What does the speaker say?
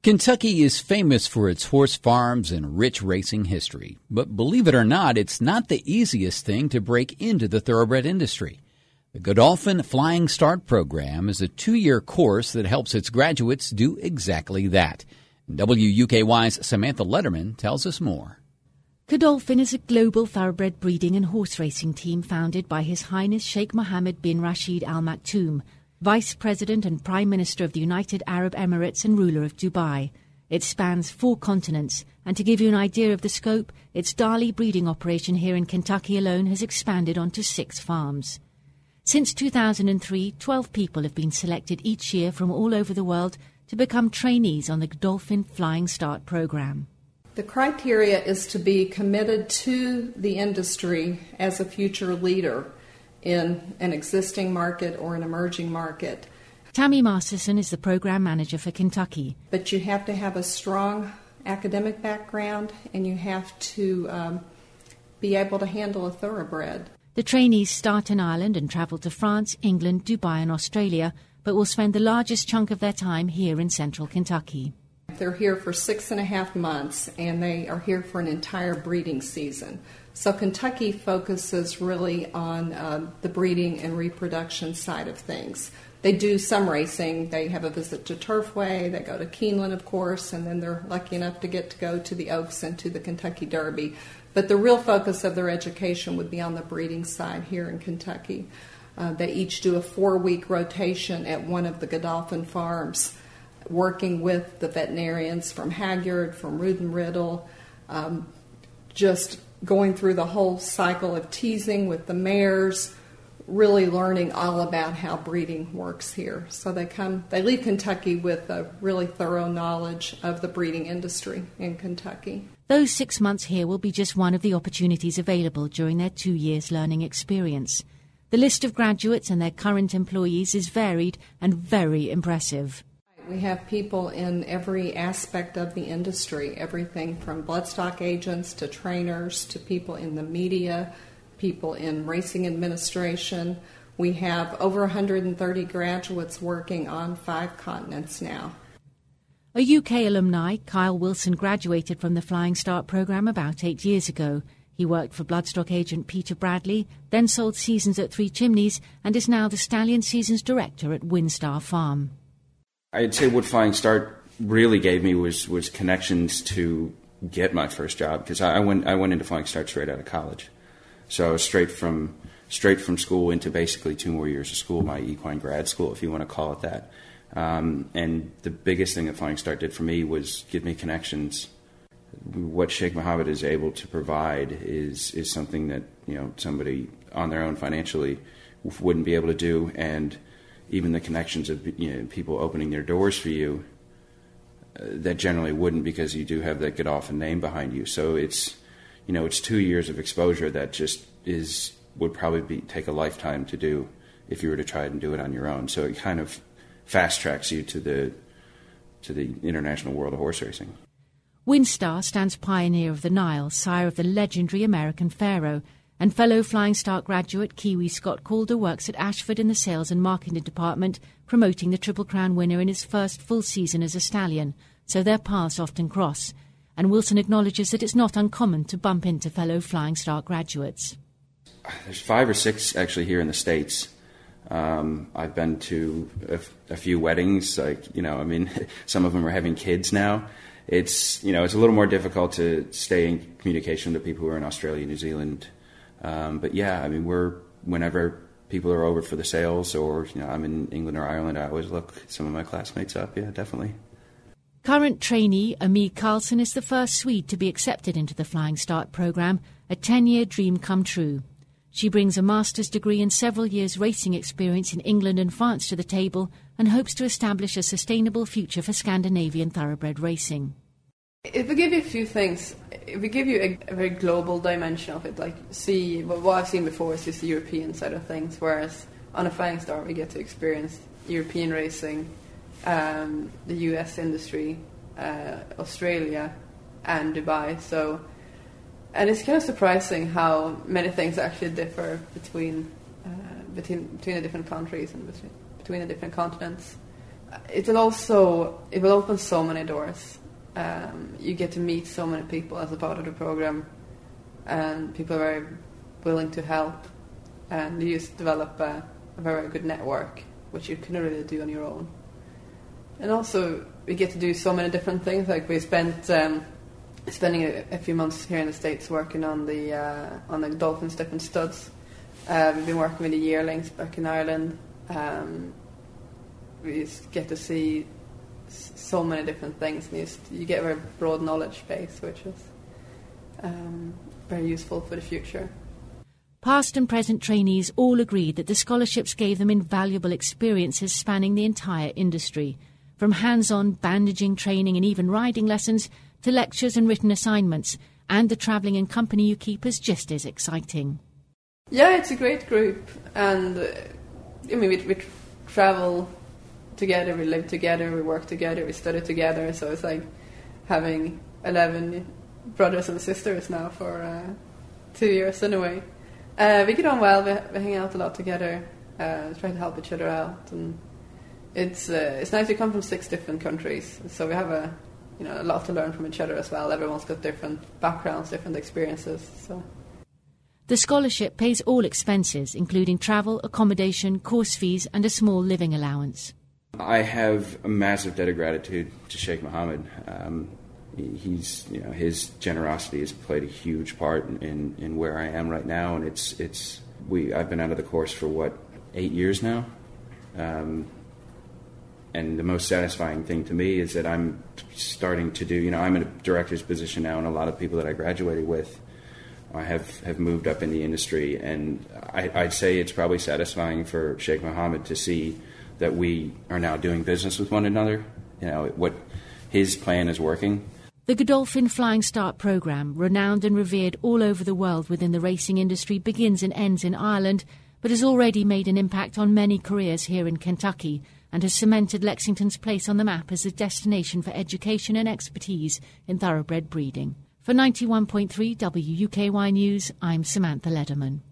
Kentucky is famous for its horse farms and rich racing history. But believe it or not, it's not the easiest thing to break into the thoroughbred industry. The Godolphin Flying Start program is a 2-year course that helps its graduates do exactly that. WUKY's Samantha Letterman tells us more. Godolphin is a global thoroughbred breeding and horse racing team founded by His Highness Sheikh Mohammed bin Rashid Al Maktoum, Vice President and Prime Minister of the United Arab Emirates and ruler of Dubai. It spans 4 continents, and to give you an idea of the scope, its Darley breeding operation here in Kentucky alone has expanded onto 6 farms. Since 2003, 12 people have been selected each year from all over the world to become trainees on the Godolphin Flying Start program. The criteria is to be committed to the industry as a future leader in an existing market or an emerging market. Tammy Masterson is the program manager for Kentucky. But you have to have a strong academic background, and you have to be able to handle a thoroughbred. The trainees start in Ireland and travel to France, England, Dubai and Australia, but will spend the largest chunk of their time here in central Kentucky. They're here for 6.5 months, and they are here for an entire breeding season. So Kentucky focuses really on the breeding and reproduction side of things. They do some racing. They have a visit to Turfway. They go to Keeneland, of course, and then they're lucky enough to get to go to the Oaks and to the Kentucky Derby. But the real focus of their education would be on the breeding side here in Kentucky. They each do a 4-week rotation at one of the Godolphin farms, working with the veterinarians from Hagyard, from Rood and Riddle, just going through the whole cycle of teasing with the mares, really learning all about how breeding works here. So they leave Kentucky with a really thorough knowledge of the breeding industry in Kentucky. Those 6 months here will be just one of the opportunities available during their 2 years learning experience. The list of graduates and their current employees is varied and very impressive. We have people in every aspect of the industry, everything from bloodstock agents to trainers to people in the media, people in racing administration. We have over 130 graduates working on 5 continents now. A UK alumni, Kyle Wilson, graduated from the Flying Start program about 8 years ago. He worked for bloodstock agent Peter Bradley, then sold seasons at Three Chimneys, and is now the Stallion Seasons Director at Winstar Farm. I'd say what Flying Start really gave me was connections to get my first job, because I went into Flying Start straight out of college. So I was straight from school into basically 2 more years of school, my equine grad school, if you want to call it that. And the biggest thing that Flying Start did for me was give me connections. What Sheikh Mohammed is able to provide is something that, somebody on their own financially wouldn't be able to do, and even the connections of people opening their doors for you that generally wouldn't, because you do have that Godolphin name behind you. So it's 2 years of exposure that just would probably take a lifetime to do if you were to try and do it on your own. So it kind of fast tracks you to the international world of horse racing. Winstar stands pioneer of the Nile, sire of the legendary American Pharaoh, and fellow Flying Start graduate Kiwi Scott Calder works at Ashford in the sales and marketing department, promoting the Triple Crown winner in his first full season as a stallion, so their paths often cross. And Wilson acknowledges that it's not uncommon to bump into fellow Flying Start graduates. There's 5 or 6 actually here in the States. I've been to a few weddings, some of them are having kids now. It's a little more difficult to stay in communication with people who are in Australia, New Zealand. But yeah, whenever people are over for the sales, or I'm in England or Ireland, I always look some of my classmates up. Yeah, definitely. Current trainee Ami Carlson is the first Swede to be accepted into the Flying Start program, a 10-year dream come true. She brings a master's degree and several years racing experience in England and France to the table, and hopes to establish a sustainable future for Scandinavian thoroughbred racing. It will give you a few things. It will give you a very global dimension of it. What I've seen before is just the European side of things, whereas on a Flying Start we get to experience European racing, the US industry, Australia and Dubai. And it's kind of surprising how many things actually differ between the different countries and between the different continents. it will open so many doors. You get to meet so many people as a part of the program, and people are very willing to help, and you just develop a very good network, which you couldn't really do on your own. And also, we get to do so many different things. Like we spending a few months here in the States working on the dolphins' different studs. We've been working with the yearlings back in Ireland. We just get to see so many different things, and you get a very broad knowledge base, which is very useful for the future. Past and present trainees all agreed that the scholarships gave them invaluable experiences spanning the entire industry, from hands-on bandaging training and even riding lessons to lectures and written assignments, and the travelling in company you keep is just as exciting. Yeah, it's a great group, and we travel together, we live together, we work together, we study together, so it's like having 11 brothers and sisters now for 2 years anyway. We get on well, we hang out a lot together, try to help each other out, and it's nice. We come from 6 different countries, so we have a lot to learn from each other as well. Everyone's got different backgrounds, different experiences. So the scholarship pays all expenses, including travel, accommodation, course fees, and a small living allowance. I have a massive debt of gratitude to Sheikh Mohammed. He's, his generosity has played a huge part in where I am right now, and I've been out of the course for 8 years now, and the most satisfying thing to me is that I'm starting to do. I'm in a director's position now, and a lot of people that I graduated with have moved up in the industry, and I'd say it's probably satisfying for Sheikh Mohammed to see that we are now doing business with one another. What his plan is working. The Godolphin Flying Start programme, renowned and revered all over the world within the racing industry, begins and ends in Ireland, but has already made an impact on many careers here in Kentucky and has cemented Lexington's place on the map as a destination for education and expertise in thoroughbred breeding. For 91.3 WUKY News, I'm Samantha Lederman.